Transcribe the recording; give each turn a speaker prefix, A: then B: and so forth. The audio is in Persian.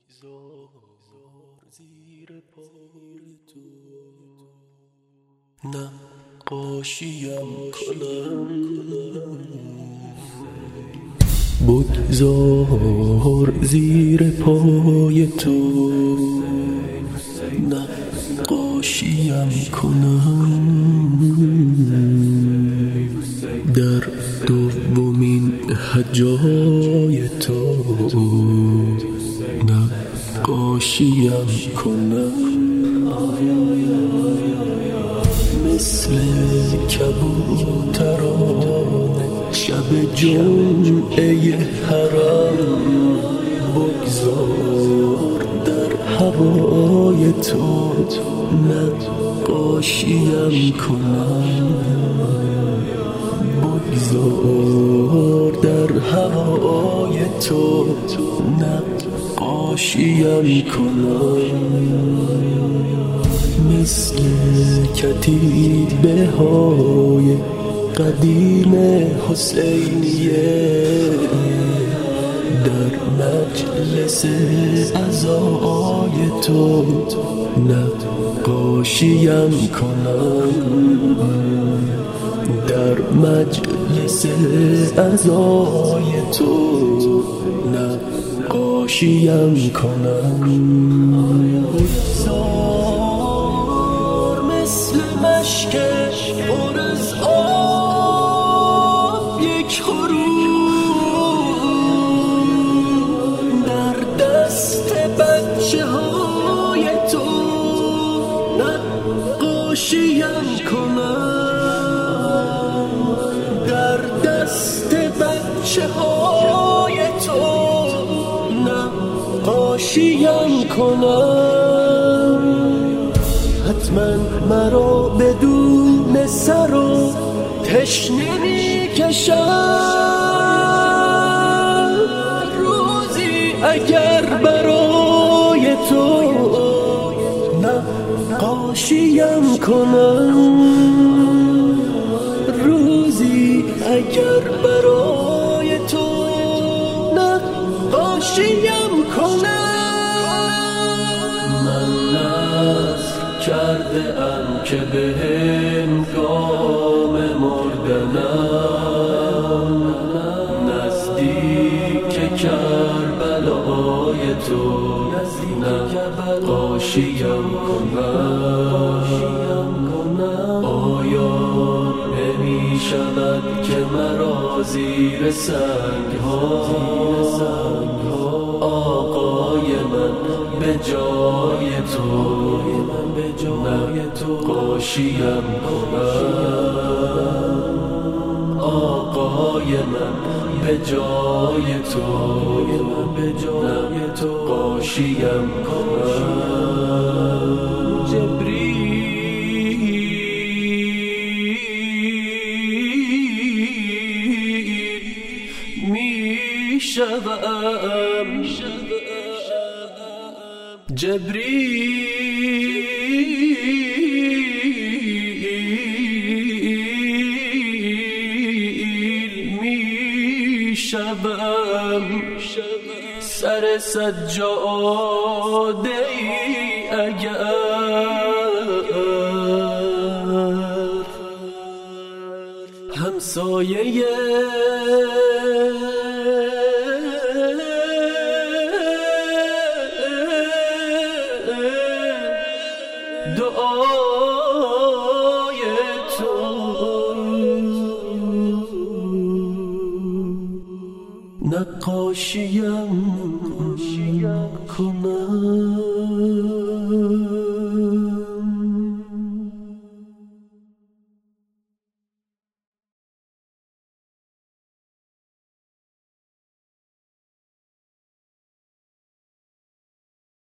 A: بگذار زیر پای تو نقاشیم کنم، بگذار زیر پای تو نقاشیم کنم، در دومین هجای تو نقاشیم کنم، مثل کبوتران شب جمعه حرم، بگذار در هوای تو نقاشیم کنم، بگذار در هوای تو نقاشیم کنم، مثل کتیبه های قدیم حسینیه در مجلس عزای تو نقاشیم کنم، در مجلس عزای تو نقاشیم کنم، بگذار مثل مشک پر از آب یک خروم در دست بچه های تو نقاشیم کنم، در دست بچه های تو نقاشیم کنم، حتما مرا بدون سر و تشنه میکشم، روزی اگر برای تو نقاشیم کنم، روزی اگر برای تو نقاشیم کنم، من نذر کرده ام که به هنگام مردنم نزدیک کربلای تو نقاشیم کنم، آیا نمی شود که مرا زیر سنگ ها آقای من به جای تو نقاشیم کنم، آقای من به جای تو نقاشیم کنم، جبریل می شوم، جبریل می شوم، سر سجاده ای اگر همسایه دعای تو نقاشیم کنم.